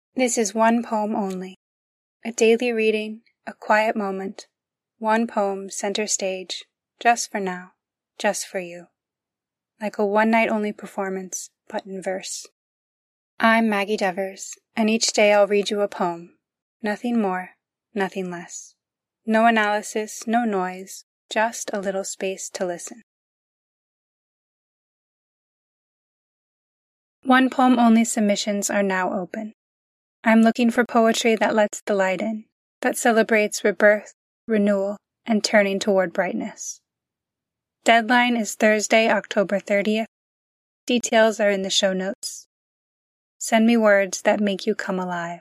This is one poem only. A daily reading, a quiet moment, one poem center stage, just for now, just for you. Like a one-night-only performance, but in verse. I'm Maggie Devers, and each day I'll read you a poem. Nothing more, nothing less. No analysis, no noise, just a little space to listen. One poem only submissions are now open. I'm looking for poetry that lets the light in, that celebrates rebirth, renewal, and turning toward brightness. Deadline is Thursday, October 30th. Details are in the show notes. Send me words that make you come alive.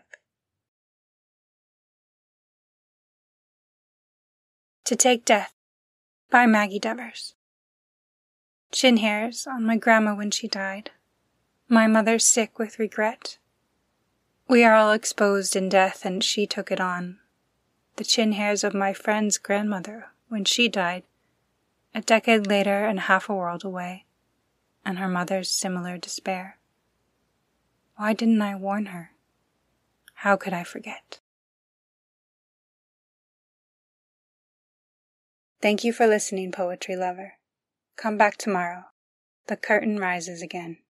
To Take Death by Maggie Devers. Chin hairs on my grandma when she died. My mother sick with regret. We are all exposed in death, and she took it on. The chin hairs of my friend's grandmother when she died, a decade later and half a world away, and her mother's similar despair. Why didn't I warn her? How could I forget? Thank you for listening, poetry lover. Come back tomorrow. The curtain rises again.